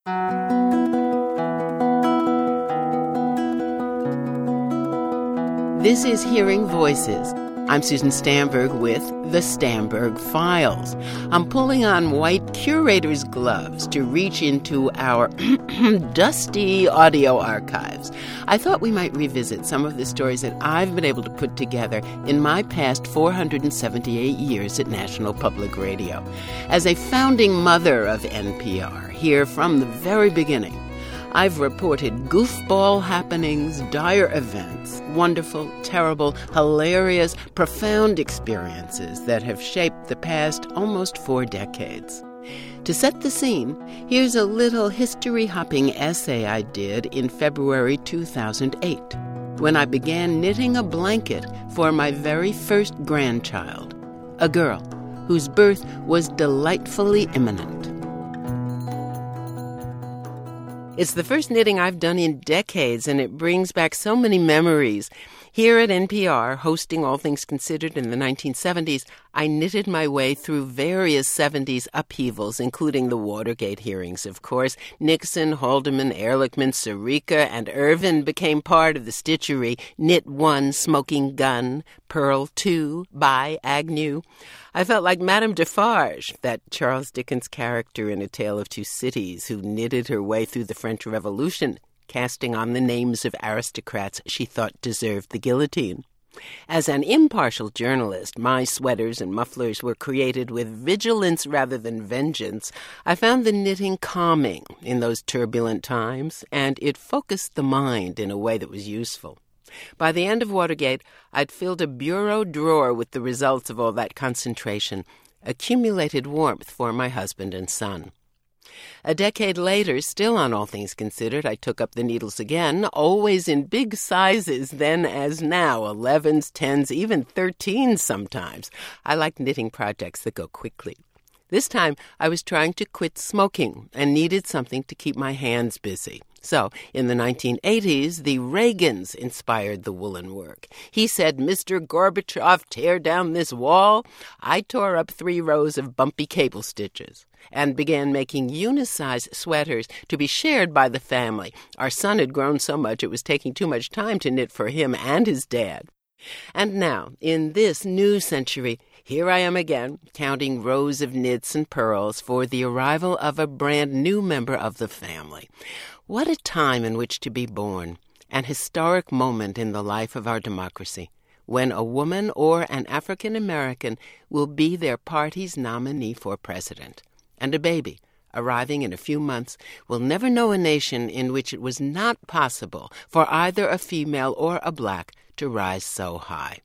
This is Hearing Voices. I'm Susan Stamberg with The Stamberg Files. I'm pulling on white curator's gloves to reach into our dusty audio archives. I thought we might revisit some of the stories that I've been able to put together in my past 478 years at National Public Radio. As a founding mother of NPR, here from the very beginning, I've reported goofball happenings, dire events, wonderful, terrible, hilarious, profound experiences that have shaped the past almost 4 decades. To set the scene, here's a little history-hopping essay I did in February 2008, when I began knitting a blanket for my very first grandchild, a girl whose birth was delightfully imminent. It's the first knitting I've done in decades, and it brings back so many memories. Here at NPR, hosting All Things Considered in the 1970s, I knitted my way through various 70s upheavals, including the Watergate hearings, of course. Nixon, Haldeman, Ehrlichman, Sirica, and Irvin became part of the stitchery. Knit 1, Smoking Gun, Pearl 2, by Agnew. I felt like Madame Defarge, that Charles Dickens character in A Tale of Two Cities who knitted her way through the French Revolution, casting on the names of aristocrats she thought deserved the guillotine. As an impartial journalist, my sweaters and mufflers were created with vigilance rather than vengeance. I found the knitting calming in those turbulent times, and it focused the mind in a way that was useful. By the end of Watergate, I'd filled a bureau drawer with the results of all that concentration, accumulated warmth for my husband and son. A decade later, still on All Things Considered, I took up the needles again, always in big sizes then as now, 11s, 10s, even 13s sometimes. I like knitting projects that go quickly. This time, I was trying to quit smoking and needed something to keep my hands busy. So, in the 1980s, the Reagans inspired the woolen work. He said, "Mr. Gorbachev, tear down this wall." I tore up 3 rows of bumpy cable stitches and began making unisize sweaters to be shared by the family. Our son had grown so much it was taking too much time to knit for him and his dad. And now, in this new century, here I am again, counting rows of knits and pearls for the arrival of a brand new member of the family. What a time in which to be born, an historic moment in the life of our democracy, when a woman or an African American will be their party's nominee for president. And a baby, arriving in a few months, will never know a nation in which it was not possible for either a female or a black to rise so high.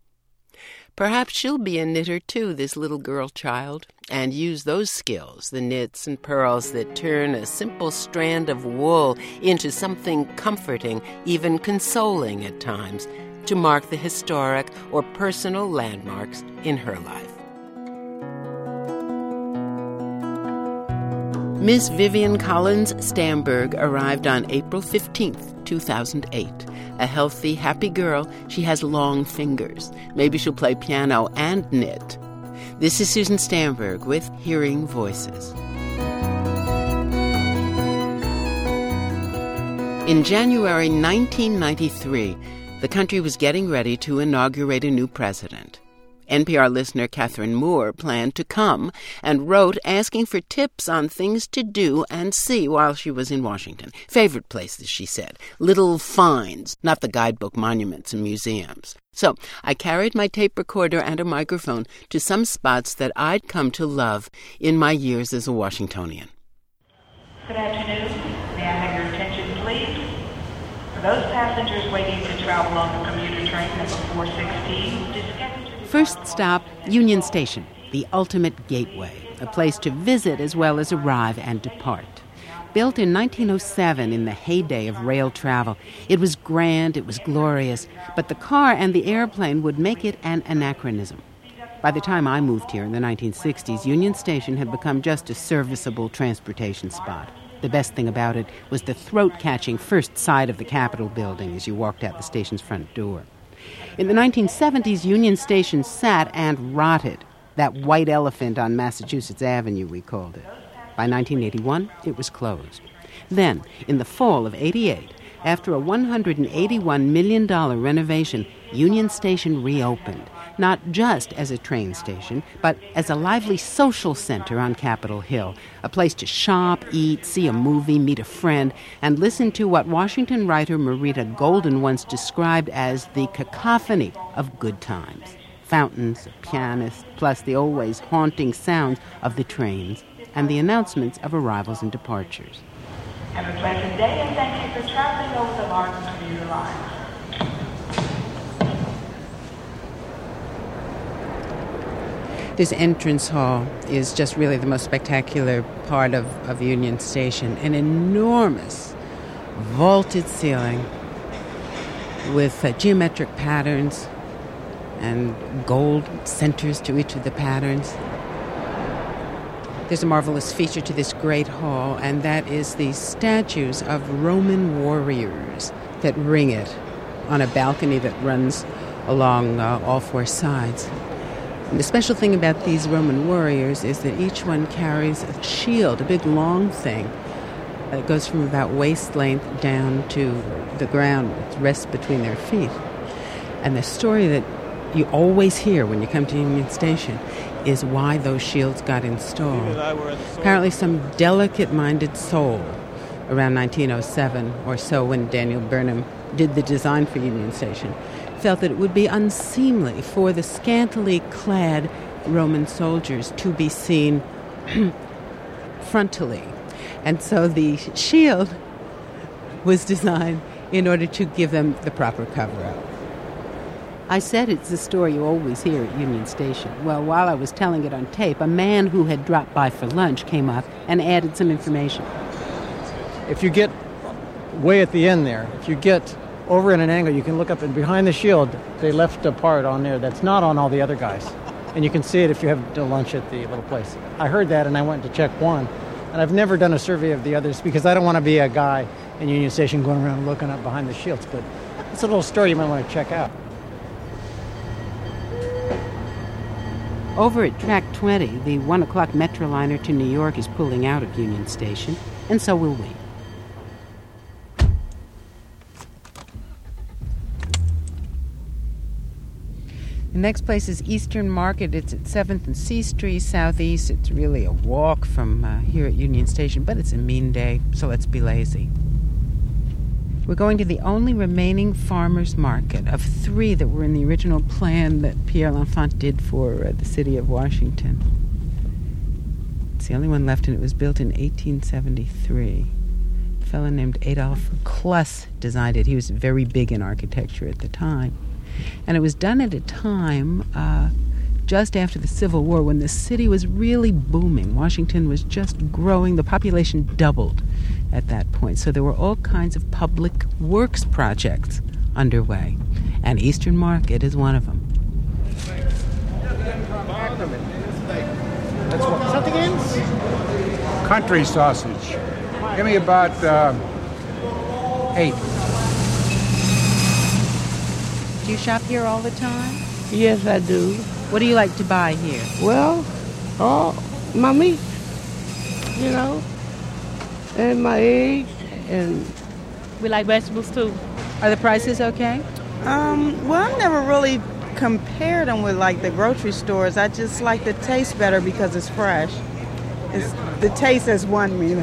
Perhaps she'll be a knitter, too, this little girl child, and use those skills, the knits and pearls that turn a simple strand of wool into something comforting, even consoling at times, to mark the historic or personal landmarks in her life. Miss Vivian Collins Stamberg arrived on April 15th, 2008. A healthy, happy girl, she has long fingers. Maybe she'll play piano and knit. This is Susan Stamberg with Hearing Voices. In January 1993, the country was getting ready to inaugurate a new president. NPR listener Catherine Moore planned to come and wrote asking for tips on things to do and see while she was in Washington. Favorite places, she said. Little finds, not the guidebook monuments and museums. So I carried my tape recorder and a microphone to some spots that I'd come to love in my years as a Washingtonian. Good afternoon. May I have your attention, please? For those passengers waiting to travel on the commuter train number 416, first stop, Union Station, the ultimate gateway, a place to visit as well as arrive and depart. Built in 1907 in the heyday of rail travel, it was grand, it was glorious, but the car and the airplane would make it an anachronism. By the time I moved here in the 1960s, Union Station had become just a serviceable transportation spot. The best thing about it was the throat-catching first sight of the Capitol building as you walked out the station's front door. In the 1970s, Union Station sat and rotted. That white elephant on Massachusetts Avenue, we called it. By 1981, it was closed. Then, in the fall of '88, after a $181 million renovation, Union Station reopened, not just as a train station, but as a lively social center on Capitol Hill, a place to shop, eat, see a movie, meet a friend, and listen to what Washington writer Marita Golden once described as the cacophony of good times. Fountains, a pianist, plus the always haunting sounds of the trains and the announcements of arrivals and departures. Have a pleasant day, and thank you for traveling over the Martin commuter line. This entrance hall is just really the most spectacular part of Union Station. An enormous vaulted ceiling with geometric patterns and gold centers to each of the patterns. There's a marvelous feature to this great hall, and that is the statues of Roman warriors that ring it on a balcony that runs along all four sides. And the special thing about these Roman warriors is that each one carries a shield, a big long thing that goes from about waist length down to the ground, it rests between their feet. And the story that you always hear when you come to Union Station is why those shields got installed. Apparently some delicate-minded soul around 1907 or so, when Daniel Burnham did the design for Union Station, felt that it would be unseemly for the scantily clad Roman soldiers to be seen frontally. And so the shield was designed in order to give them the proper cover-up. I said it's the story you always hear at Union Station. Well, while I was telling it on tape, a man who had dropped by for lunch came up and added some information. If you get way at the end there, if you get over in an angle, you can look up, and behind the shield, they left a part on there that's not on all the other guys. And you can see it if you have lunch at the little place. I heard that, and I went to check one. And I've never done a survey of the others because I don't want to be a guy in Union Station going around looking up behind the shields. But it's a little story you might want to check out. Over at Track 20, the 1 o'clock Metroliner to New York is pulling out of Union Station, and so will we. The next place is Eastern Market. It's at 7th and C Street, southeast. It's really a walk from here at Union Station, but it's a mean day, so let's be lazy. We're going to the only remaining farmers market of 3 that were in the original plan that Pierre L'Enfant did for the city of Washington. It's the only one left, and it was built in 1873. A fellow named Adolphe Kluss designed it. He was very big in architecture at the time. And it was done at a time just after the Civil War, when the city was really booming. Washington was just growing. The population doubled at that point. So there were all kinds of public works projects underway. And Eastern Market is one of them. That's what, something else? Country sausage. Give me about 8. Do you shop here all the time? Yes, I do. What do you like to buy here? Well, my meat, and my eggs, and we like vegetables too. Are the prices okay? Well, I've never really compared them with like the grocery stores. I just like the taste better because it's fresh. It's the taste has won me.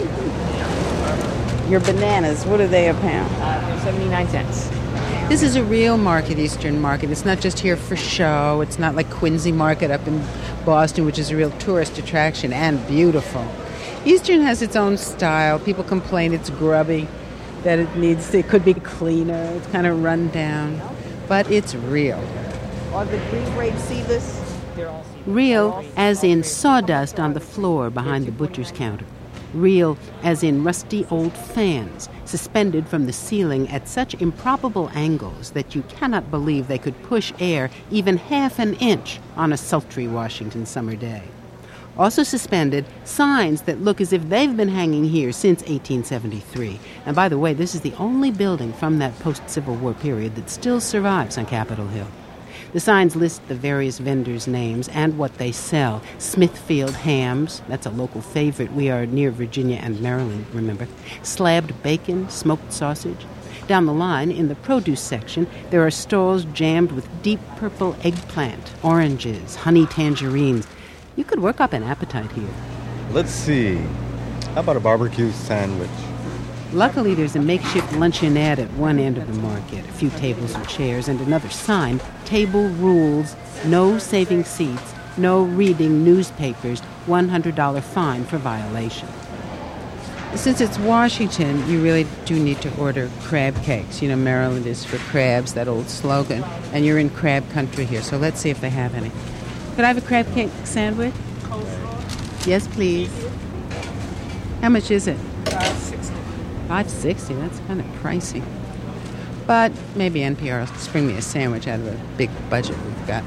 Your bananas, what are they a pound? 79 cents. This is a real market, Eastern Market. It's not just here for show. It's not like Quincy Market up in Boston, which is a real tourist attraction and beautiful. Eastern has its own style. People complain it's grubby, that it could be cleaner. It's kind of run down, but it's real. Are the green grapes seedless? Real as in sawdust on the floor behind the butcher's counter. Real as in rusty old fans suspended from the ceiling at such improbable angles that you cannot believe they could push air even half an inch on a sultry Washington summer day. Also suspended, signs that look as if they've been hanging here since 1873. And by the way, this is the only building from that post-Civil War period that still survives on Capitol Hill. The signs list the various vendors' names and what they sell. Smithfield hams, that's a local favorite. We are near Virginia and Maryland, remember. Slabbed bacon, smoked sausage. Down the line, in the produce section, there are stalls jammed with deep purple eggplant, oranges, honey tangerines. You could work up an appetite here. Let's see. How about a barbecue sandwich? Luckily, there's a makeshift luncheonette at one end of the market, a few tables and chairs, and another sign, table rules, no saving seats, no reading newspapers, $100 fine for violation. Since it's Washington, you really do need to order crab cakes. You know, Maryland is for crabs, that old slogan, and you're in crab country here, so let's see if they have any. Could I have a crab cake sandwich? Coleslaw? Yes, please. How much is it? $5.60. $5.60? That's kind of pricey. But maybe NPR will spring me a sandwich out of a big budget we've got.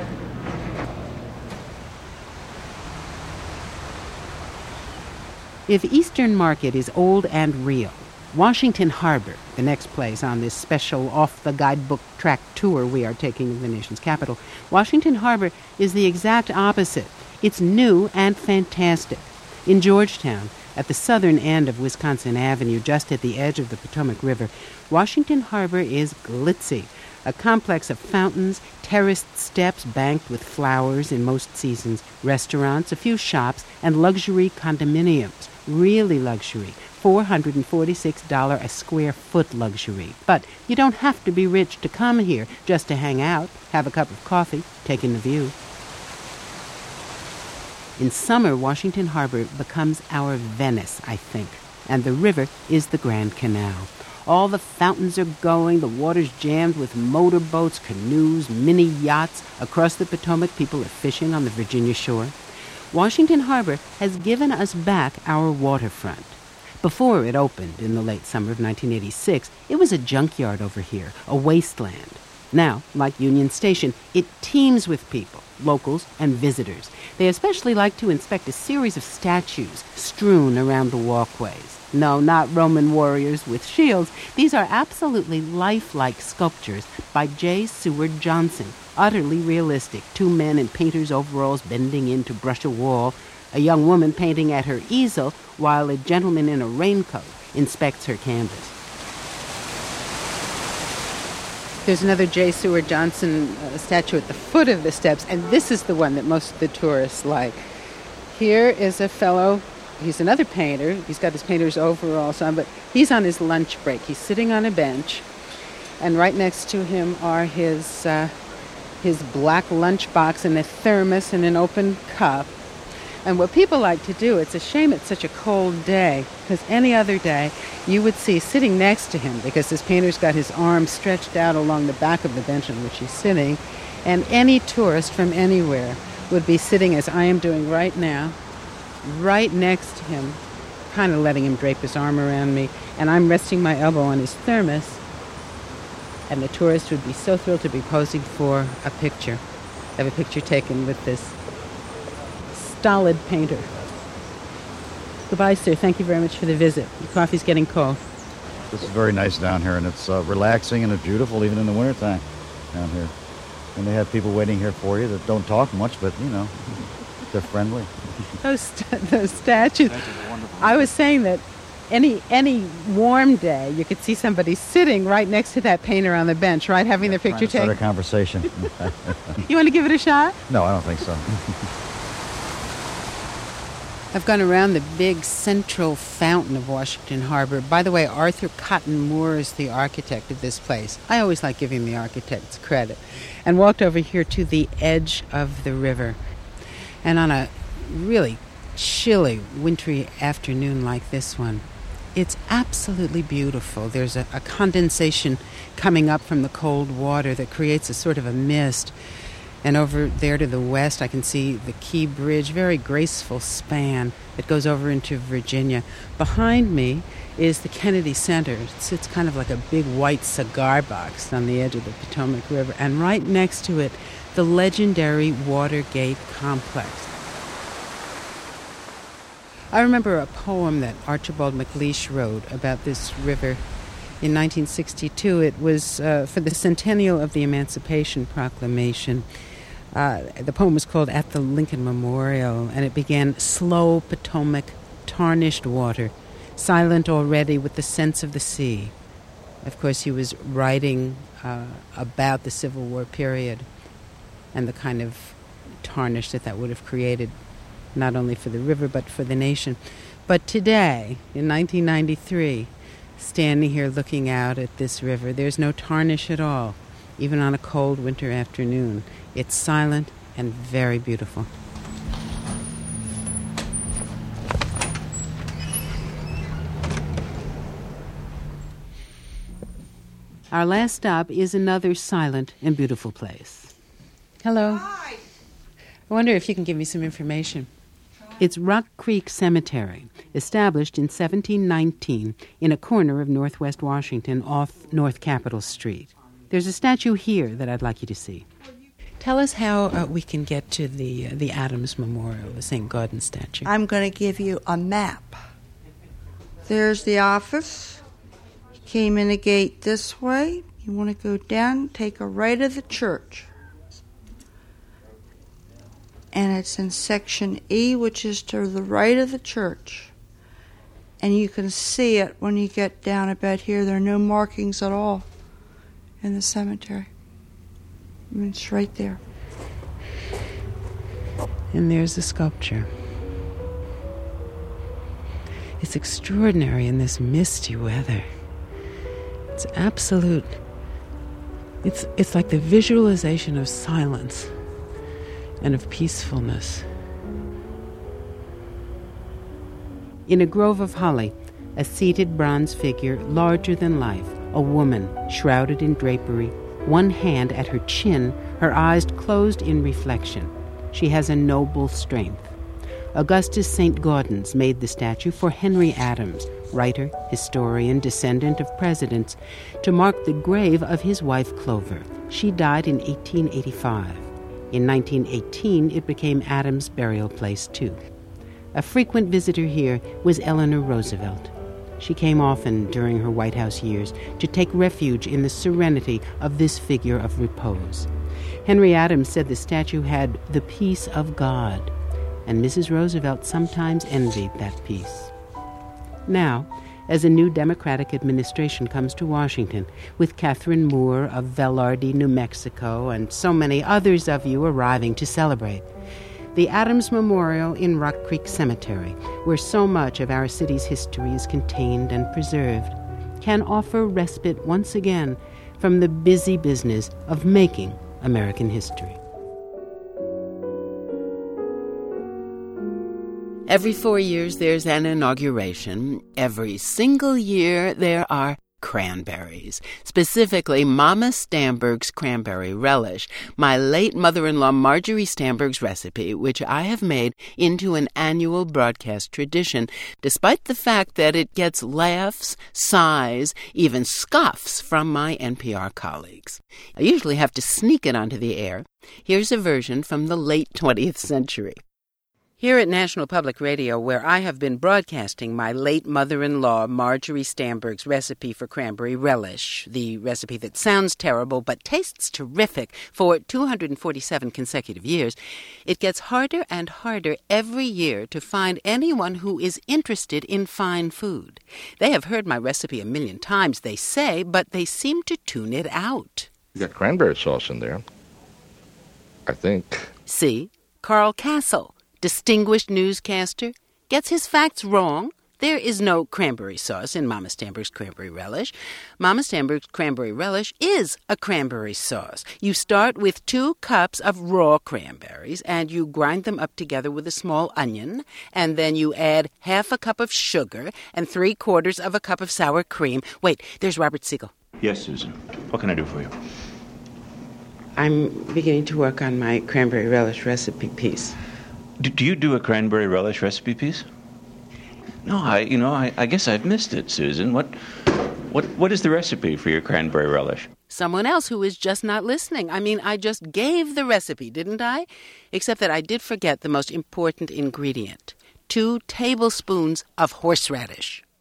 If Eastern Market is old and real, Washington Harbor, the next place on this special off-the-guidebook track tour we are taking of the nation's capital, Washington Harbor is the exact opposite. It's new and fantastic. In Georgetown, at the southern end of Wisconsin Avenue, just at the edge of the Potomac River, Washington Harbor is glitzy, a complex of fountains, terraced steps banked with flowers in most seasons, restaurants, a few shops, and luxury condominiums. Really luxury, $446 a square foot luxury. But you don't have to be rich to come here, just to hang out, have a cup of coffee, take in the view. In summer, Washington Harbor becomes our Venice, I think, and the river is the Grand Canal. All the fountains are going, the water's jammed with motorboats, canoes, mini yachts. Across the Potomac, people are fishing on the Virginia shore. Washington Harbor has given us back our waterfront. Before it opened in the late summer of 1986, it was a junkyard over here, a wasteland. Now, like Union Station, it teems with people, locals and visitors. They especially like to inspect a series of statues strewn around the walkways. No, not Roman warriors with shields. These are absolutely lifelike sculptures by J. Seward Johnson, utterly realistic. Two men in painter's overalls bending in to brush a wall, a young woman painting at her easel while a gentleman in a raincoat inspects her canvas. There's another J. Seward Johnson statue at the foot of the steps, and this is the one that most of the tourists like. Here is a fellow, he's another painter. He's got his painter's overalls on, but he's on his lunch break. He's sitting on a bench, and right next to him are his black lunchbox and a thermos and an open cup. And what people like to do, it's a shame it's such a cold day, because any other day you would see sitting next to him, because this painter's got his arms stretched out along the back of the bench on which he's sitting, and any tourist from anywhere would be sitting, as I am doing right now, right next to him, kind of letting him drape his arm around me, and I'm resting my elbow on his thermos, and the tourist would be so thrilled to be posing for a picture. Have a picture taken with this stolid painter. Goodbye, sir. Thank you very much for the visit. The coffee's getting cold. This is very nice down here, and it's relaxing and it's beautiful even in the wintertime down here. And they have people waiting here for you that don't talk much, but, you know, they're friendly. Those statues. I was saying that any warm day, you could see somebody sitting right next to that painter on the bench, right, having their picture taken. Start a conversation. You want to give it a shot? No, I don't think so. I've gone around the big central fountain of Washington Harbor. By the way, Arthur Cotton Moore is the architect of this place. I always like giving the architects credit. And walked over here to the edge of the river. And on a really chilly, wintry afternoon like this one, it's absolutely beautiful. There's a condensation coming up from the cold water that creates a sort of a mist. And over there to the west, I can see the Key Bridge, very graceful span that goes over into Virginia. Behind me is the Kennedy Center. It sits kind of like a big white cigar box on the edge of the Potomac River. And right next to it, the legendary Watergate Complex. I remember a poem that Archibald MacLeish wrote about this river. in 1962. It was for the centennial of the Emancipation Proclamation. The poem was called At the Lincoln Memorial, and it began, "Slow Potomac, tarnished water, silent already with the sense of the sea." Of course, he was writing about the Civil War period and the kind of tarnish that would have created, not only for the river but for the nation. But today, in 1993, standing here looking out at this river, there's no tarnish at all, even on a cold winter afternoon. It's silent and very beautiful. Our last stop is another silent and beautiful place. Hello. Hi. I wonder if you can give me some information. It's Rock Creek Cemetery, established in 1719 in a corner of northwest Washington off North Capitol Street. There's a statue here that I'd like you to see. Tell us how we can get to the Adams Memorial, the St. Gaudens statue. I'm going to give you a map. There's the office. You came in a gate this way. You want to go down, take a right of the church. And it's in section E, which is to the right of the church. And you can see it when you get down about here. There are no markings at all in the cemetery. I mean, it's right there. And there's the sculpture. It's extraordinary in this misty weather. It's absolute. It's like the visualization of silence and of peacefulness. In a grove of holly, a seated bronze figure larger than life, a woman shrouded in drapery, one hand at her chin, her eyes closed in reflection. She has a noble strength. Augustus St. Gaudens made the statue for Henry Adams, writer, historian, descendant of presidents, to mark the grave of his wife Clover. She died in 1885. In 1918, it became Adams' burial place, too. A frequent visitor here was Eleanor Roosevelt. She came often during her White House years to take refuge in the serenity of this figure of repose. Henry Adams said the statue had the peace of God, and Mrs. Roosevelt sometimes envied that peace. Now, as a new Democratic administration comes to Washington, with Catherine Moore of Velarde, New Mexico, and so many others of you arriving to celebrate, the Adams Memorial in Rock Creek Cemetery, where so much of our city's history is contained and preserved, can offer respite once again from the busy business of making American history. Every 4 years, there's an inauguration. Every single year, there are cranberries, specifically Mama Stamberg's cranberry relish, my late mother-in-law Marjorie Stamberg's recipe, which I have made into an annual broadcast tradition, despite the fact that it gets laughs, sighs, even scoffs from my NPR colleagues. I usually have to sneak it onto the air. Here's a version from the late 20th century. Here at National Public Radio, where I have been broadcasting my late mother-in-law Marjorie Stamberg's recipe for cranberry relish, the recipe that sounds terrible but tastes terrific for 247 consecutive years, it gets harder and harder every year to find anyone who is interested in fine food. They have heard my recipe a million times, they say, but they seem to tune it out. You got cranberry sauce in there, I think. See? Carl Castle, distinguished newscaster, gets his facts wrong. There is no cranberry sauce in Mama Stamberg's cranberry relish. Mama Stamberg's cranberry relish is a cranberry sauce. You start with 2 cups of raw cranberries, and you grind them up together with a small onion, and then you add half a cup of sugar and 3/4 of a cup of sour cream. Wait, there's Robert Siegel. Yes, Susan. What can I do for you? I'm beginning to work on my cranberry relish recipe piece. Do you do a cranberry relish recipe piece? No, I guess I've missed it, Susan. What is the recipe for your cranberry relish? Someone else who is just not listening. I mean, I just gave the recipe, didn't I? Except that I did forget the most important ingredient. 2 tablespoons of horseradish.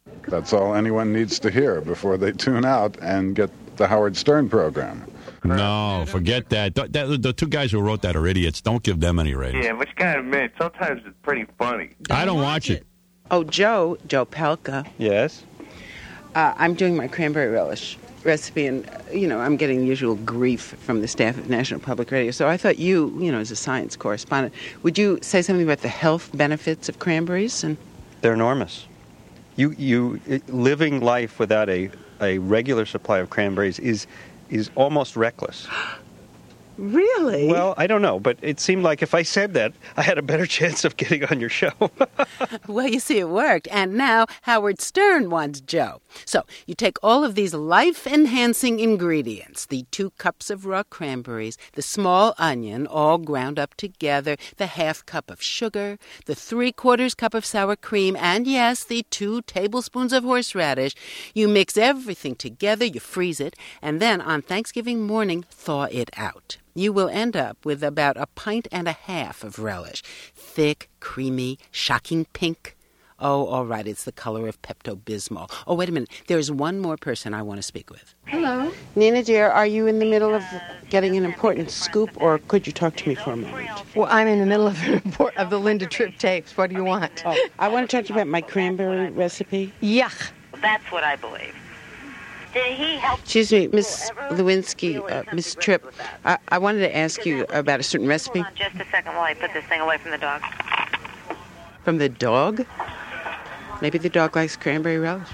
That's all anyone needs to hear before they tune out and get the Howard Stern program. No, forget that. The two guys who wrote that are idiots. Don't give them any ratings. Yeah, but you gotta admit, sometimes it's pretty funny. I don't watch it. Oh, Joe Pelka. Yes? I'm doing my cranberry relish recipe, and, I'm getting the usual grief from the staff of National Public Radio. So I thought you, as a science correspondent, would you say something about the health benefits of cranberries? And they're enormous. You living life without a regular supply of cranberries is almost reckless. Really? Well, I don't know, but it seemed like if I said that, I had a better chance of getting on your show. Well, you see, it worked. And now Howard Stern wants Joe. So you take all of these life-enhancing ingredients, the 2 cups of raw cranberries, the small onion, all ground up together, the 1/2 cup of sugar, the 3/4 cup of sour cream, and yes, the 2 tablespoons of horseradish. You mix everything together, you freeze it, and then on Thanksgiving morning, thaw it out. You will end up with about 1.5 pints of relish. Thick, creamy, shocking pink. Oh, all right, it's the color of Pepto-Bismol. Oh, wait a minute. There's one more person I want to speak with. Hello. Nina, dear, are you in the middle of getting an important scoop, or could you talk to me for a moment? Well, I'm in the middle of the Linda Tripp tapes. What do you want? Oh, I want to talk to you about my cranberry recipe. Yuck. That's what I believe. Did he help? Excuse me, Miss Lewinsky, Miss Tripp, I wanted to ask you about a certain recipe. Hold on just a second while I put this thing away from the dog. From the dog? Maybe the dog likes cranberry relish.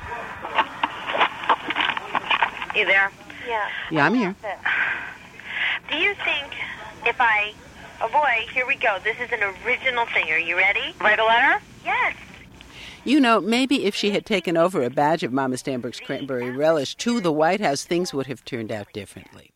You there? Yeah. Yeah, I'm here. Do you think if I... Oh, boy, here we go. This is an original thing. Are you ready? Write a letter? Yes. Maybe if she had taken over a batch of Mama Stanberg's cranberry relish to the White House, things would have turned out differently.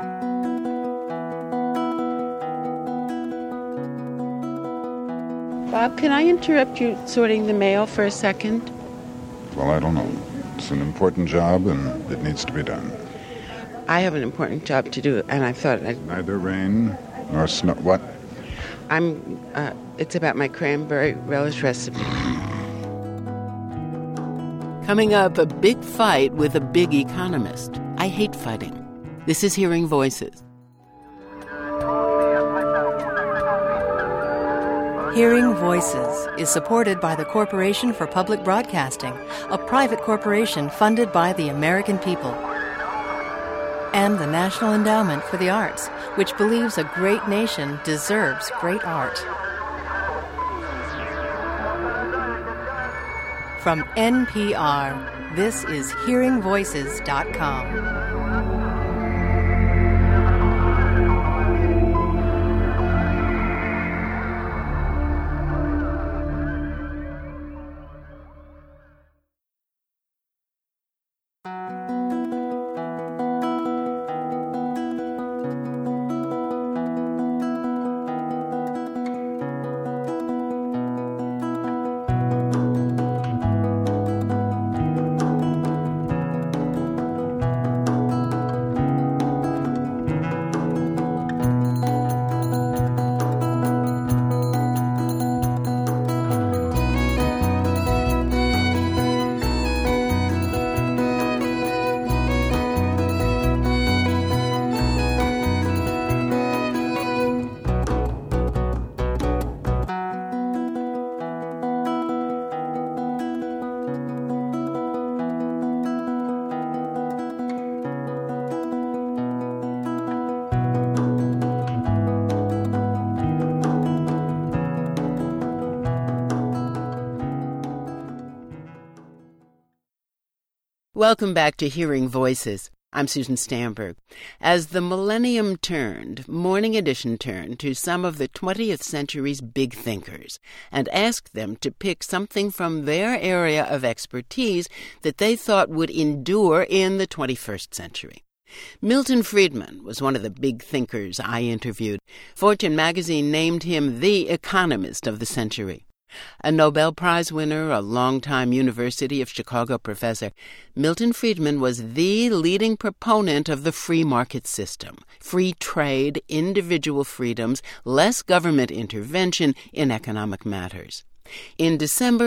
Bob, can I interrupt you sorting the mail for a second? Well, I don't know. It's an important job, and it needs to be done. I have an important job to do, and I thought Neither rain nor snow... What? It's about my cranberry relish recipe. Coming up, a big fight with a big economist. I hate fighting. This is Hearing Voices. Hearing Voices is supported by the Corporation for Public Broadcasting, a private corporation funded by the American people, and the National Endowment for the Arts, which believes a great nation deserves great art. From NPR, this is HearingVoices.com. Welcome back to Hearing Voices. I'm Susan Stamberg. As the millennium turned, Morning Edition turned to some of the 20th century's big thinkers and asked them to pick something from their area of expertise that they thought would endure in the 21st century. Milton Friedman was one of the big thinkers I interviewed. Fortune magazine named him the economist of the century. A Nobel Prize winner, a longtime University of Chicago professor, Milton Friedman was the leading proponent of the free market system, free trade, individual freedoms, less government intervention in economic matters. In December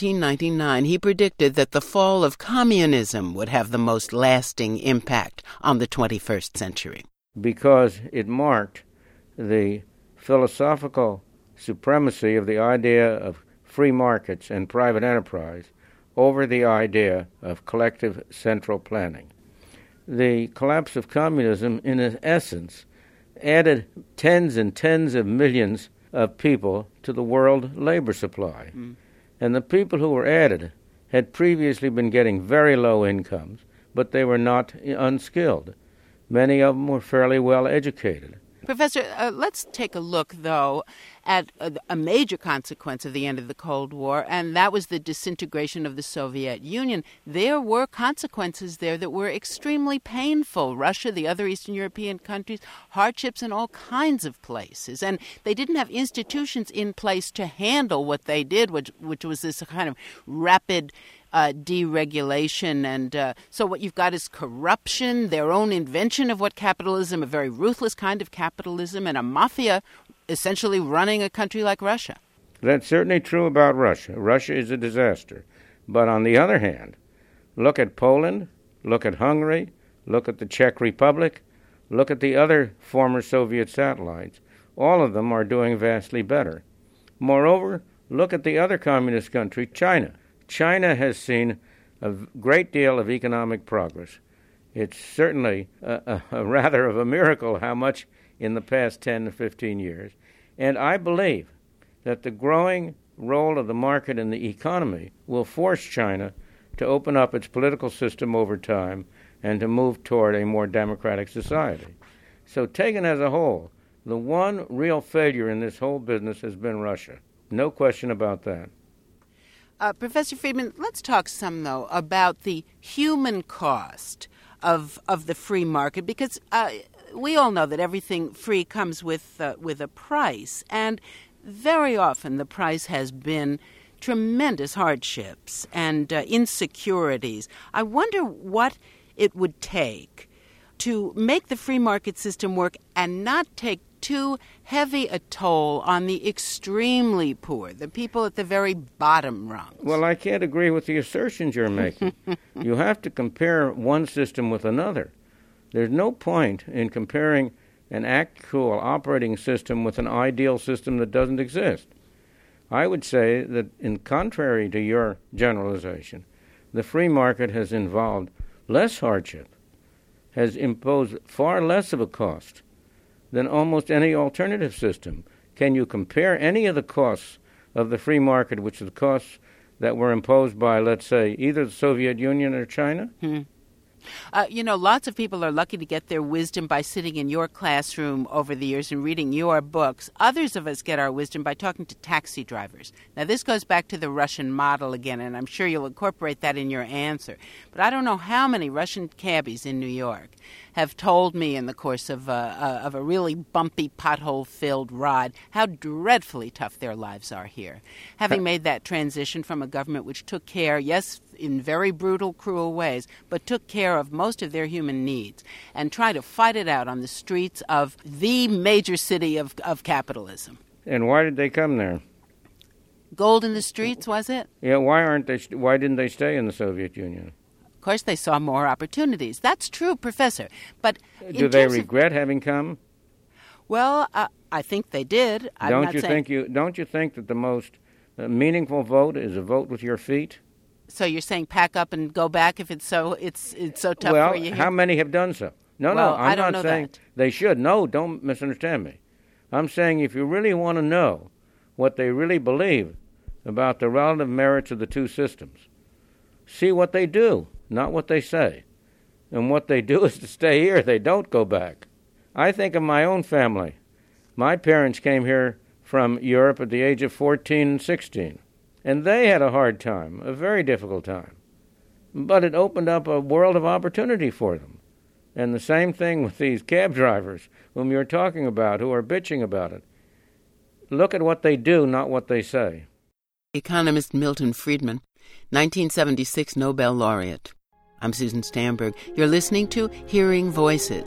1999, he predicted that the fall of communism would have the most lasting impact on the 21st century. Because it marked the philosophical supremacy of the idea of free markets and private enterprise over the idea of collective central planning. The collapse of communism, in essence, added tens and tens of millions of people to the world labor supply. And the people who were added had previously been getting very low incomes, but they were not unskilled. Many of them were fairly well educated. Professor, let's take a look, though, at a major consequence of the end of the Cold War, and that was the disintegration of the Soviet Union. There were consequences there that were extremely painful. Russia, the other Eastern European countries, hardships in all kinds of places. And they didn't have institutions in place to handle what they did, which was this kind of rapid deregulation. And so what you've got is corruption, their own invention of what capitalism, a very ruthless kind of capitalism, and a mafia essentially running a country like Russia. That's certainly true about Russia. Russia is a disaster. But on the other hand, look at Poland, look at Hungary, look at the Czech Republic, look at the other former Soviet satellites. All of them are doing vastly better. Moreover, look at the other communist country, China. China has seen a great deal of economic progress. It's certainly a rather of a miracle how much in the past 10 to 15 years. And I believe that the growing role of the market in the economy will force China to open up its political system over time and to move toward a more democratic society. So taken as a whole, the one real failure in this whole business has been Russia. No question about that. Professor Friedman, let's talk some, though, about the human cost of the free market, because we all know that everything free comes with a price, and very often the price has been tremendous hardships and insecurities. I wonder what it would take to make the free market system work and not take too heavy a toll on the extremely poor, the people at the very bottom rungs. Well, I can't agree with the assertions you're making. You have to compare one system with another. There's no point in comparing an actual operating system with an ideal system that doesn't exist. I would say that, in contrary to your generalization, the free market has involved less hardship, has imposed far less of a cost than almost any alternative system. Can you compare any of the costs of the free market, which are the costs that were imposed by, let's say, either the Soviet Union or China? Lots of people are lucky to get their wisdom by sitting in your classroom over the years and reading your books. Others of us get our wisdom by talking to taxi drivers. Now, this goes back to the Russian model again, and I'm sure you'll incorporate that in your answer. But I don't know how many Russian cabbies in New York have told me in the course of a really bumpy, pothole-filled ride how dreadfully tough their lives are here. Having made that transition from a government which took care, yes, in very brutal, cruel ways, but took care of most of their human needs and tried to fight it out on the streets of the major city of capitalism. And why did they come there? Gold in the streets, was it? Yeah, why didn't they stay in the Soviet Union? Of course, they saw more opportunities. That's true, Professor. But do they regret having come? Well, I think they did. Don't you think that the most meaningful vote is a vote with your feet? So you're saying pack up and go back if it's so tough for you? Well, how many have done so? No, I'm not saying they should. No, don't misunderstand me. I'm saying if you really want to know what they really believe about the relative merits of the two systems, see what they do, not what they say. And what they do is to stay here. They don't go back. I think of my own family. My parents came here from Europe at the age of 14 and 16. And they had a hard time, a very difficult time. But it opened up a world of opportunity for them. And the same thing with these cab drivers whom you're talking about, who are bitching about it. Look at what they do, not what they say. Economist Milton Friedman, 1976 Nobel laureate. I'm Susan Stamberg. You're listening to Hearing Voices.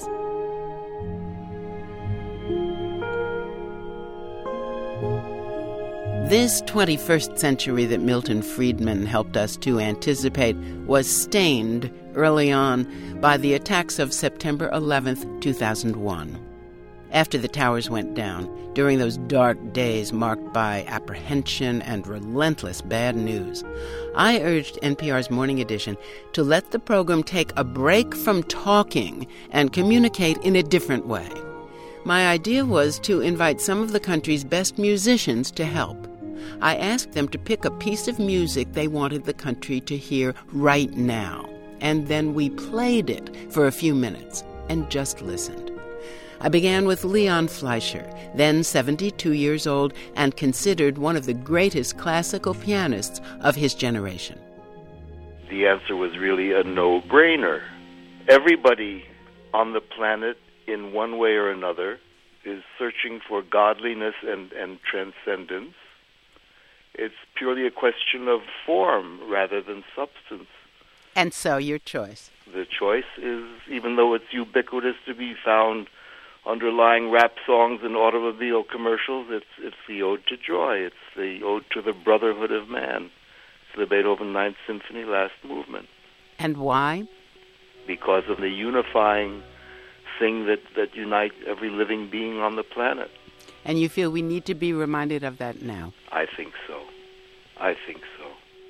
This 21st century that Milton Friedman helped us to anticipate was stained early on by the attacks of September 11th, 2001. After the towers went down, during those dark days marked by apprehension and relentless bad news, I urged NPR's Morning Edition to let the program take a break from talking and communicate in a different way. My idea was to invite some of the country's best musicians to help. I asked them to pick a piece of music they wanted the country to hear right now, and then we played it for a few minutes and just listened. I began with Leon Fleischer, then 72 years old and considered one of the greatest classical pianists of his generation. The answer was really a no-brainer. Everybody on the planet, in one way or another, is searching for godliness and transcendence. It's purely a question of form rather than substance. And so your choice? The choice is, even though it's ubiquitous to be found underlying rap songs and automobile commercials, it's the Ode to Joy. It's the Ode to the Brotherhood of Man. It's the Beethoven Ninth Symphony, Last Movement. And why? Because of the unifying thing that unites every living being on the planet. And you feel we need to be reminded of that now? I think so. I think so.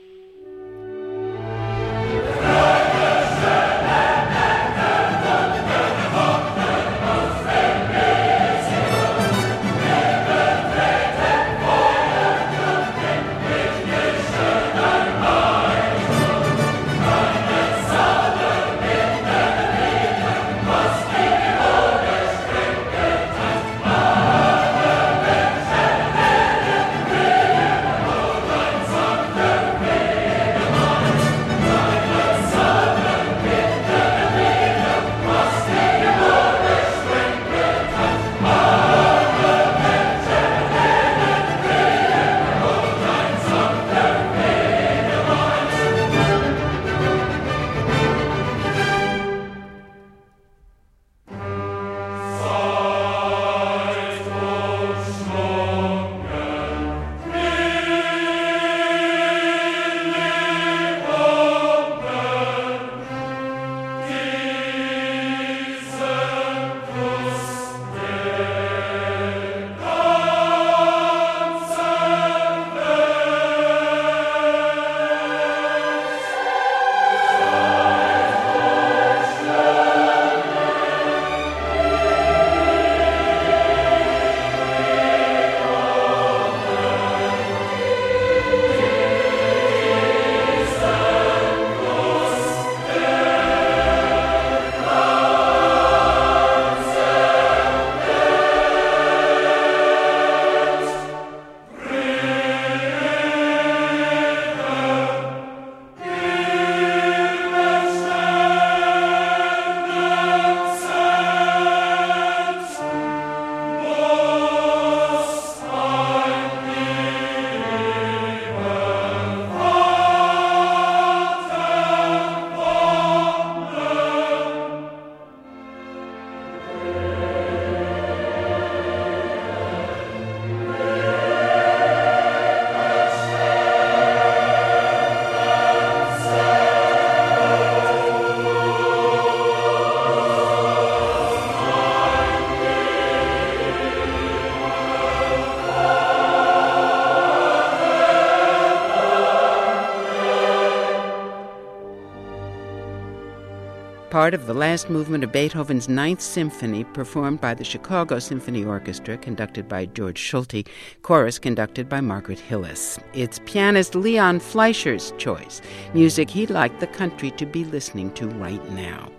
Part of the last movement of Beethoven's Ninth Symphony, performed by the Chicago Symphony Orchestra, conducted by George Schulte, chorus conducted by Margaret Hillis. It's pianist Leon Fleischer's choice, music he'd like the country to be listening to right now.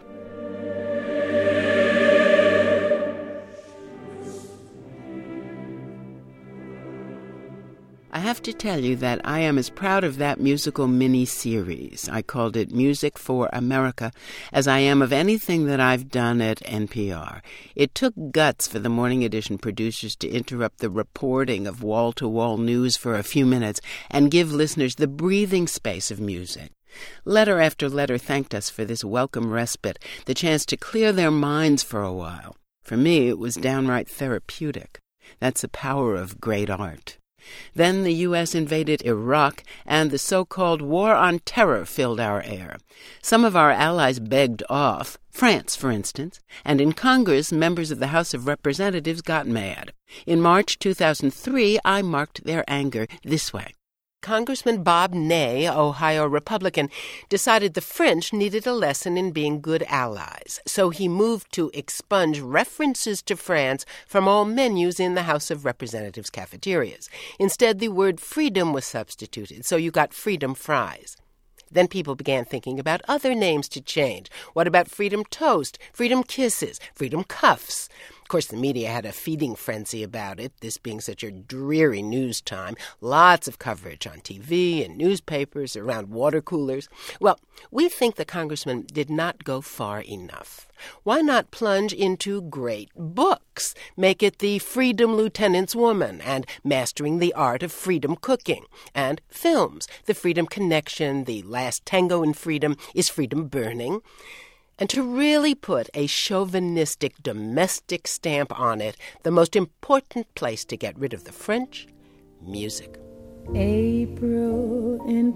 I have to tell you that I am as proud of that musical mini-series, I called it Music for America, as I am of anything that I've done at NPR. It took guts for the Morning Edition producers to interrupt the reporting of wall-to-wall news for a few minutes and give listeners the breathing space of music. Letter after letter thanked us for this welcome respite, the chance to clear their minds for a while. For me, it was downright therapeutic. That's the power of great art. Then the U.S. invaded Iraq, and the so-called War on Terror filled our air. Some of our allies begged off, France, for instance, and in Congress, members of the House of Representatives got mad. In March 2003, I marked their anger this way. Congressman Bob Ney, Ohio Republican, decided the French needed a lesson in being good allies, so he moved to expunge references to France from all menus in the House of Representatives cafeterias. Instead, the word freedom was substituted, so you got freedom fries. Then people began thinking about other names to change. What about freedom toast, freedom kisses, freedom cuffs? Of course, the media had a feeding frenzy about it, this being such a dreary news time. Lots of coverage on TV and newspapers, around water coolers. Well, we think the congressman did not go far enough. Why not plunge into great books? Make it the Freedom Lieutenant's Woman and Mastering the Art of Freedom Cooking. And films, The Freedom Connection, The Last Tango in Freedom, Is Freedom Burning? And to really put a chauvinistic domestic stamp on it, the most important place to get rid of the French, music. April in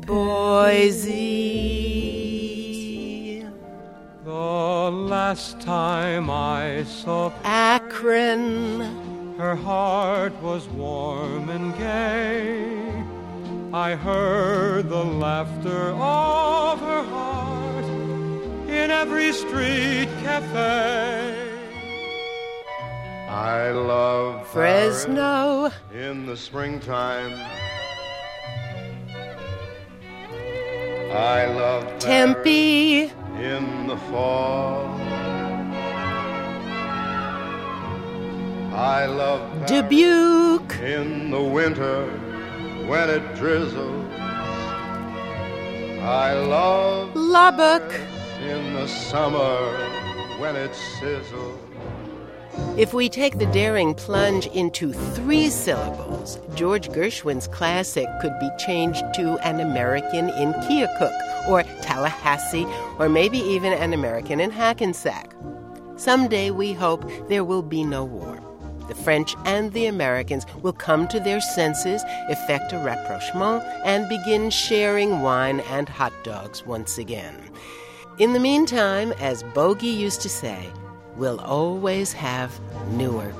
Boise. The last time I saw Akron. Her heart was warm and gay. I heard the laughter of her heart in every street cafe. I love Fresno in the springtime. I love Tempe in the fall. I love Dubuque in the winter when it drizzles. I love Lubbock in the summer when it sizzles. If we take the daring plunge into 3 syllables, George Gershwin's classic could be changed to An American in Keokuk, or Tallahassee, or maybe even An American in Hackensack. Someday we hope there will be no war. The French and the Americans will come to their senses, effect a rapprochement, and begin sharing wine and hot dogs once again. In the meantime, as Bogey used to say, we'll always have Newark.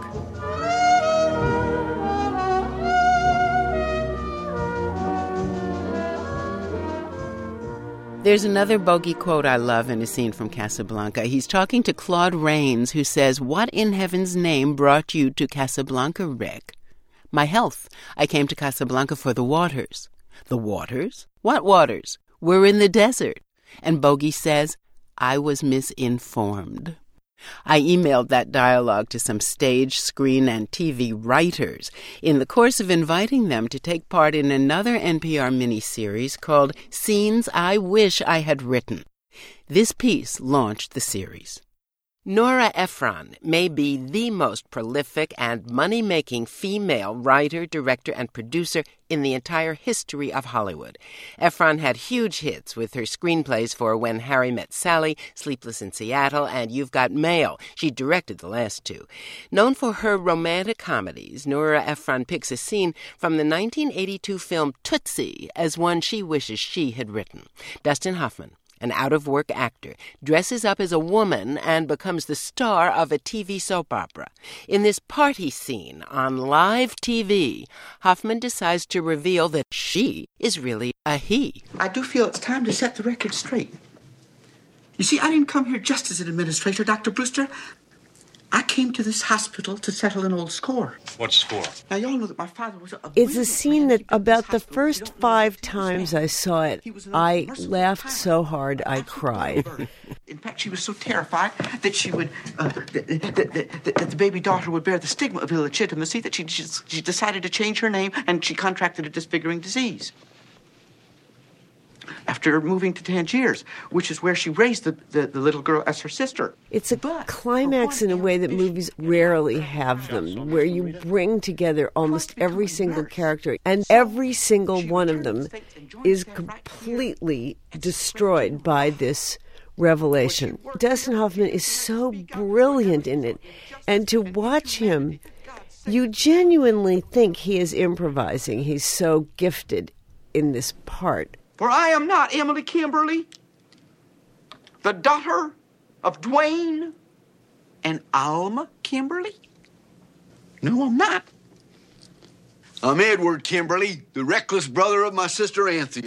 There's another Bogey quote I love in a scene from Casablanca. He's talking to Claude Rains, who says, "What in heaven's name brought you to Casablanca, Rick?" "My health. I came to Casablanca for the waters." "The waters? What waters?" "We're in the desert." And Bogey says, "I was misinformed." I emailed that dialogue to some stage, screen, and TV writers in the course of inviting them to take part in another NPR miniseries called Scenes I Wish I Had Written. This piece launched the series. Nora Ephron may be the most prolific and money-making female writer, director, and producer in the entire history of Hollywood. Ephron had huge hits with her screenplays for When Harry Met Sally, Sleepless in Seattle, and You've Got Mail. She directed the last 2. Known for her romantic comedies, Nora Ephron picks a scene from the 1982 film Tootsie as one she wishes she had written. Dustin Hoffman, an out-of-work actor, dresses up as a woman and becomes the star of a TV soap opera. In this party scene on live TV, Hoffman decides to reveal that she is really a he. I do feel it's time to set the record straight. You see, I didn't come here just as an administrator, Dr. Brewster. I came to this hospital to settle an old score. What score? Now, y'all know that my father was It's a scene that about the first 5 times I saw it, I laughed so hard I cried. In fact, she was so terrified that she would, that the baby daughter would bear the stigma of illegitimacy that she decided to change her name, and she contracted a disfiguring disease. After moving to Tangiers, which is where she raised the little girl as her sister. It's a climax in a way that movies rarely have them, where you bring together almost every single character, and every single one of them is completely destroyed by this revelation. Dustin Hoffman is so brilliant in it, and to watch him You genuinely think he is improvising. He's so gifted in this part. For I am not Emily Kimberly, the daughter of Dwayne and Alma Kimberly. No, I'm not. I'm Edward Kimberly, the reckless brother of my sister Anthea.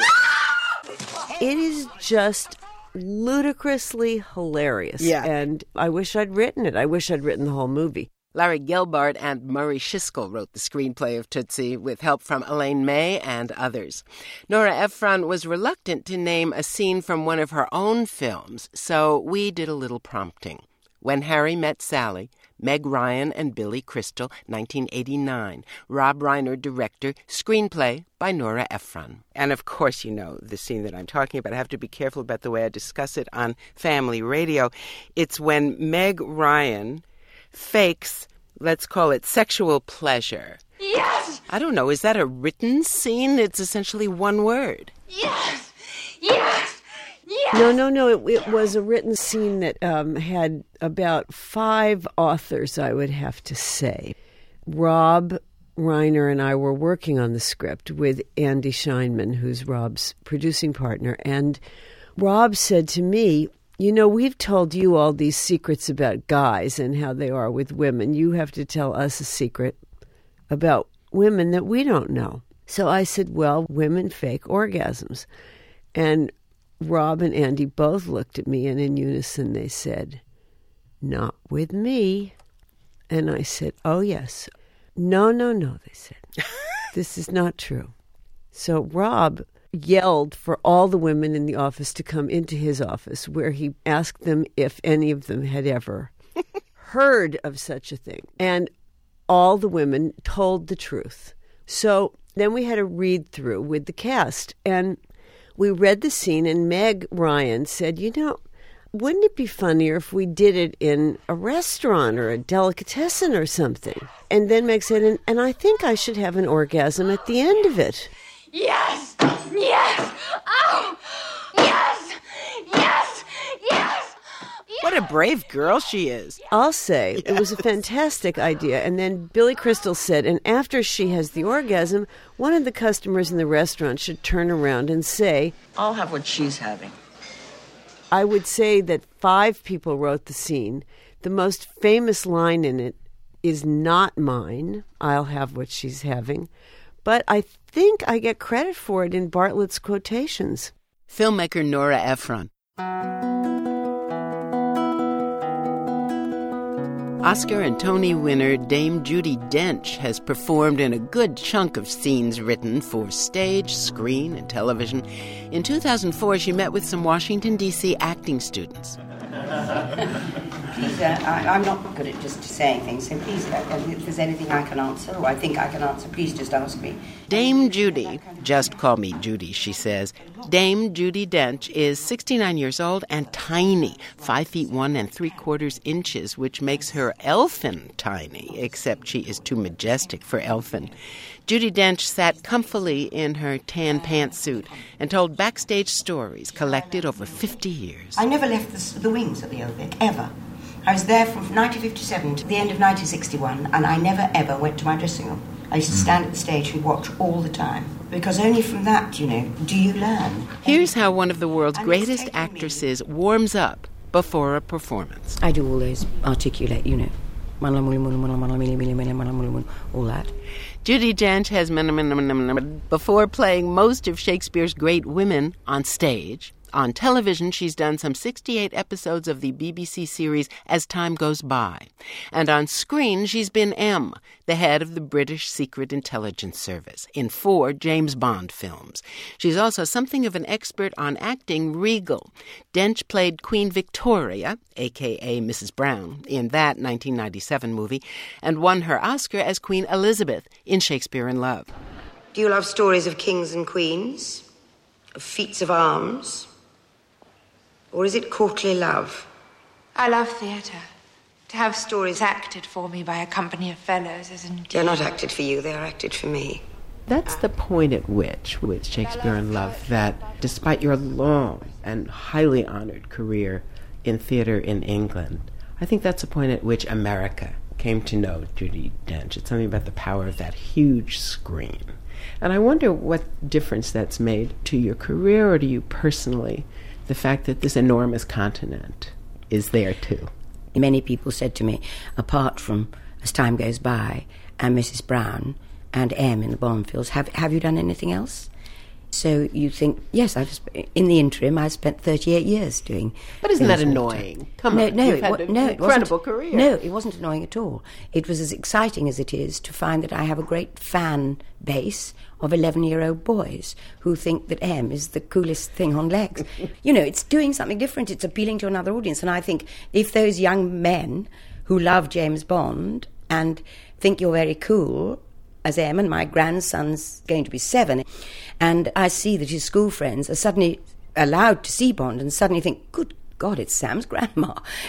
It is just ludicrously hilarious. Yeah. And I wish I'd written it. I wish I'd written the whole movie. Larry Gelbart and Murray Schiskel wrote the screenplay of Tootsie with help from Elaine May and others. Nora Ephron was reluctant to name a scene from one of her own films, so we did a little prompting. When Harry Met Sally, Meg Ryan and Billy Crystal, 1989. Rob Reiner, director, screenplay by Nora Ephron. And of course, you know the scene that I'm talking about. I have to be careful about the way I discuss it on family radio. It's when Meg Ryan fakes, let's call it sexual pleasure. Yes! I don't know, is that a written scene? It's essentially one word. Yes! Yes! Yes! No. It was a written scene that had about 5 authors, I would have to say. Rob Reiner and I were working on the script with Andy Scheinman, who's Rob's producing partner, and Rob said to me, you know, we've told you all these secrets about guys and how they are with women. You have to tell us a secret about women that we don't know. So I said, well, women fake orgasms. And Rob and Andy both looked at me, and in unison they said, not with me. And I said, oh, yes. No, they said. This is not true. So Rob yelled for all the women in the office to come into his office, where he asked them if any of them had ever heard of such a thing. And all the women told the truth. So then we had a read through with the cast, and we read the scene, and Meg Ryan said, you know, wouldn't it be funnier if we did it in a restaurant or a delicatessen or something? And then Meg said, and I think I should have an orgasm at the end of it. Yes! Yes! Oh! Yes! Yes! Yes! What a brave girl she is. I'll say, it was a fantastic idea. And then Billy Crystal said, and after she has the orgasm, one of the customers in the restaurant should turn around and say, I'll have what she's having. I would say that 5 people wrote the scene. The most famous line in it is not mine. I'll have what she's having. But I think I get credit for it in Bartlett's quotations. Filmmaker Nora Ephron. Oscar and Tony winner Dame Judi Dench has performed in a good chunk of scenes written for stage, screen, and television. In 2004, she met with some Washington, D.C. acting students. Please, I'm not good at just saying things, so please, if there's anything I can answer or I think I can answer, please just ask me. Dame Judi, just call me Judy, she says. Dame Judi Dench is 69 years old and tiny, 5 feet 1 3/4 inches, which makes her elfin tiny, except she is too majestic for elfin. Judi Dench sat comfily in her tan pantsuit and told backstage stories collected over 50 years. I never left the wings at the Old Vic, ever. I was there from 1957 to the end of 1961, and I never, ever went to my dressing room. I used to stand at the stage and watch all the time, because only from that, you know, do you learn. Here's how one of the world's greatest actresses warms up before a performance. I do always articulate, you know, all that. Judi Dench has before playing most of Shakespeare's great women on stage. On television, she's done some 68 episodes of the BBC series As Time Goes By. And on screen, she's been M, the head of the British Secret Intelligence Service, in 4 James Bond films. She's also something of an expert on acting regal. Dench played Queen Victoria, a.k.a. Mrs. Brown, in that 1997 movie, and won her Oscar as Queen Elizabeth in Shakespeare in Love. Do you love stories of kings and queens? Of feats of arms? Or is it courtly love? I love theatre. To have stories acted for me by a company of fellows is indeed... They're not acted for you, they're acted for me. That's the point at which, with Shakespeare in Love, that despite your long and highly honored career in theater in England, I think that's the point at which America came to know Judi Dench. It's something about the power of that huge screen. And I wonder what difference that's made to your career or to you personally, the fact that this enormous continent is there too. Many people said to me, apart from As Time Goes By and Mrs. Brown and M in the Bonfields, have you done anything else? So you think, yes, in the interim, I've spent 38 years doing. But isn't that annoying? Come on, you've had an incredible career. No, it wasn't annoying at all. It was as exciting as it is to find that I have a great fan base of 11-year-old boys who think that M is the coolest thing on legs. It's doing something different. It's appealing to another audience. And I think if those young men who love James Bond and think you're very cool as M, and my grandson's going to be 7, and I see that his school friends are suddenly allowed to see Bond and suddenly think, good God, it's Sam's grandma,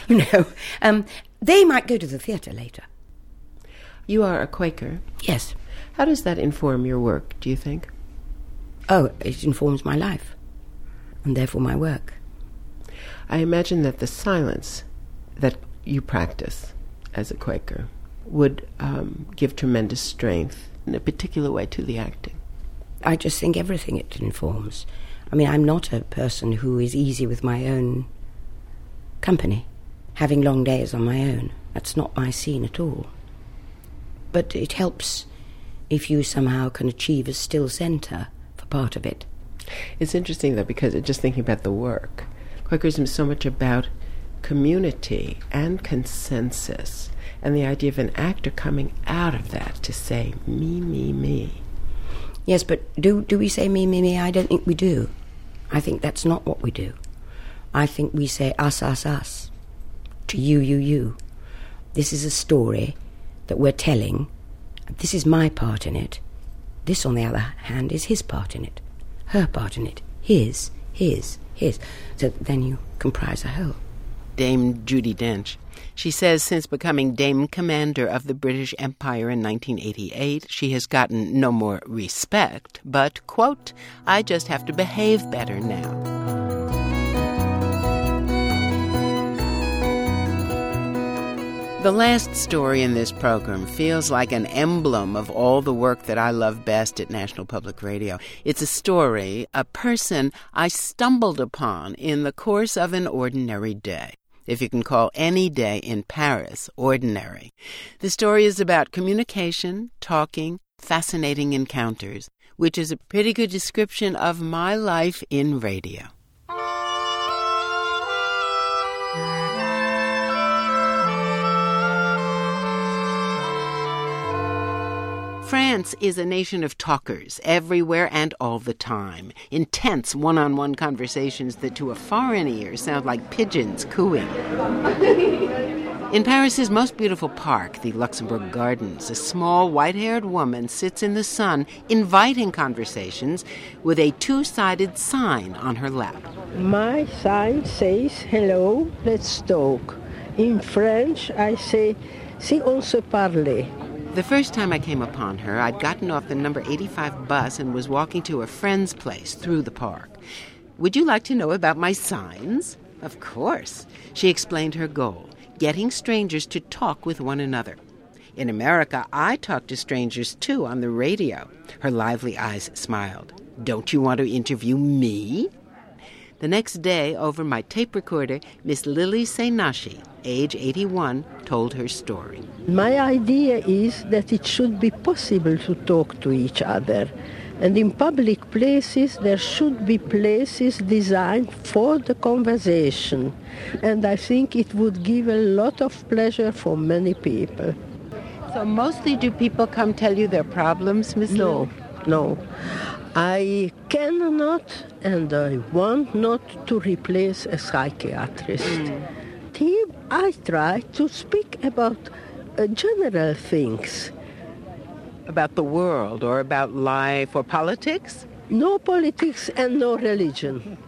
they might go to the theatre later. You are a Quaker. Yes. How does that inform your work, do you think? Oh, it informs my life, and therefore my work. I imagine that the silence that you practice as a Quaker would give tremendous strength in a particular way to the acting. I just think everything it informs. I mean, I'm not a person who is easy with my own company, having long days on my own. That's not my scene at all. But it helps if you somehow can achieve a still centre for part of it. It's interesting, though, because just thinking about the work, Quakerism is so much about community and consensus, and the idea of an actor coming out of that to say, me, me, me. Yes, but do we say me, me, me? I don't think we do. I think that's not what we do. I think we say us, us, us. To you, you, you. This is a story that we're telling. This is my part in it. This, on the other hand, is his part in it. Her part in it. His. So then you comprise a whole. Dame Judi Dench. She says since becoming Dame Commander of the British Empire in 1988, she has gotten no more respect, but, quote, I just have to behave better now. The last story in this program feels like an emblem of all the work that I love best at National Public Radio. It's a story, a person I stumbled upon in the course of an ordinary day. If you can call any day in Paris ordinary. The story is about communication, talking, fascinating encounters, which is a pretty good description of my life in radio. France is a nation of talkers, everywhere and all the time. Intense one-on-one conversations that to a foreign ear sound like pigeons cooing. In Paris's most beautiful park, the Luxembourg Gardens, a small white-haired woman sits in the sun, inviting conversations with a two-sided sign on her lap. My sign says, hello, let's talk. In French, I say, si on se parle. The first time I came upon her, I'd gotten off the number 85 bus and was walking to a friend's place through the park. Would you like to know about my signs? Of course. She explained her goal, getting strangers to talk with one another. In America, I talk to strangers, too, on the radio. Her lively eyes smiled. Don't you want to interview me? The next day, over my tape recorder, Miss Lily Senashi, age 81, told her story. My idea is that it should be possible to talk to each other. And in public places, there should be places designed for the conversation. And I think it would give a lot of pleasure for many people. So mostly do people come tell you their problems, Miss Lily? No. I cannot and I want not to replace a psychiatrist. I try to speak about general things. About the world or about life or politics? No politics and no religion.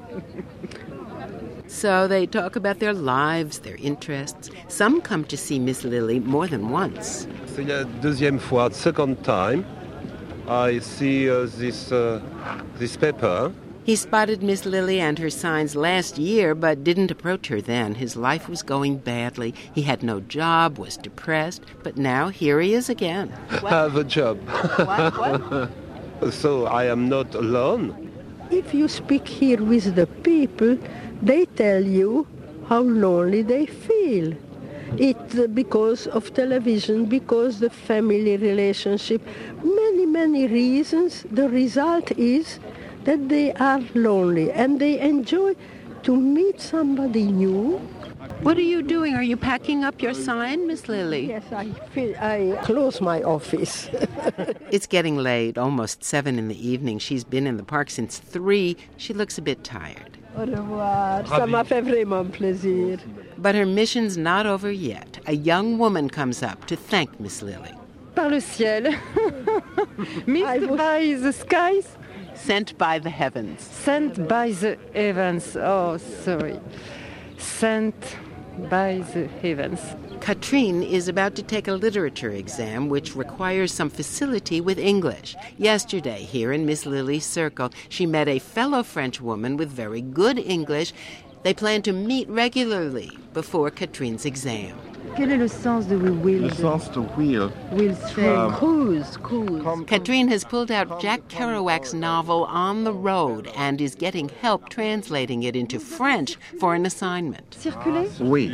So they talk about their lives, their interests. Some come to see Miss Lily more than once. C'est la deuxième fois, second time, I see this paper. He spotted Miss Lily and her signs last year, but didn't approach her then. His life was going badly. He had no job, was depressed, but now here he is again. I have a job. What? So I am not alone. If you speak here with the people, they tell you how lonely they feel. It's because of television, because the family relationship, many reasons. The result is that they are lonely and they enjoy to meet somebody new. What are you doing? Are you packing up your sign, Miss Lily? Yes, I close my office. It's getting late, almost 7 in the evening. She's been in the park since 3. She looks a bit tired. Au revoir. Ça m'a fait vraiment plaisir. But her mission's not over yet. A young woman comes up to thank Miss Lily. Par le ciel. Missed by the skies. Sent by the heavens. Sent by the heavens. Oh, sorry. Sent by the heavens. Katrine is about to take a literature exam, which requires some facility with English. Yesterday, here in Miss Lily's circle, she met a fellow French woman with very good English. They plan to meet regularly before Katrine's exam. Quel est le sens de will? Le sens de will. Will cruise. Katrine has pulled out Jack Kerouac's novel On the Road and is getting help translating it into French for an assignment. Circuler? Oui.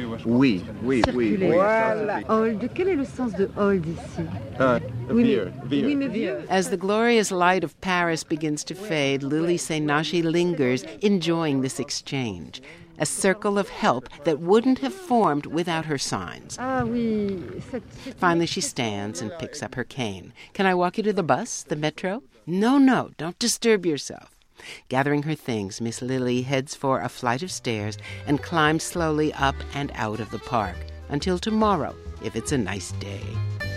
Voilà. Old. Quel est le sens de old ici? Veer. As the glorious light of Paris begins to fade, Lily Senashi lingers, enjoying this exchange. A circle of help that wouldn't have formed without her signs. Finally, she stands and picks up her cane. Can I walk you to the bus, the metro? No, don't disturb yourself. Gathering her things, Miss Lily heads for a flight of stairs and climbs slowly up and out of the park. Until tomorrow, if it's a nice day.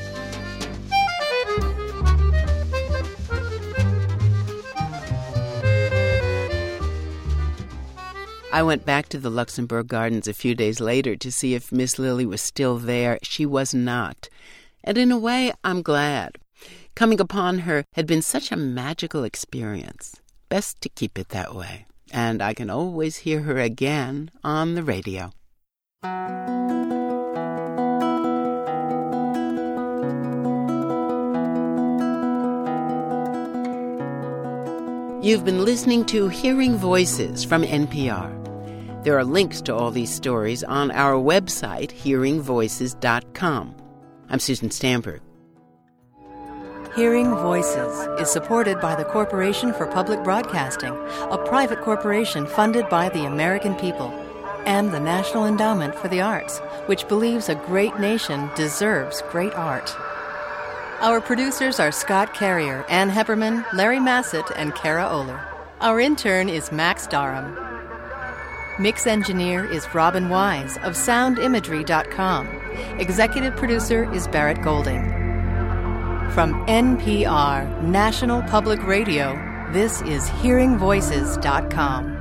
I went back to the Luxembourg Gardens a few days later to see if Miss Lily was still there. She was not. And in a way, I'm glad. Coming upon her had been such a magical experience. Best to keep it that way. And I can always hear her again on the radio. You've been listening to Hearing Voices from NPR. There are links to all these stories on our website, hearingvoices.com. I'm Susan Stamberg. Hearing Voices is supported by the Corporation for Public Broadcasting, a private corporation funded by the American people, and the National Endowment for the Arts, which believes a great nation deserves great art. Our producers are Scott Carrier, Ann Hepperman, Larry Massett, and Kara Oler. Our intern is Max Darham. Mix engineer is Robin Wise of soundimagery.com. Executive producer is Barrett Golding. From NPR, National Public Radio, this is hearingvoices.com.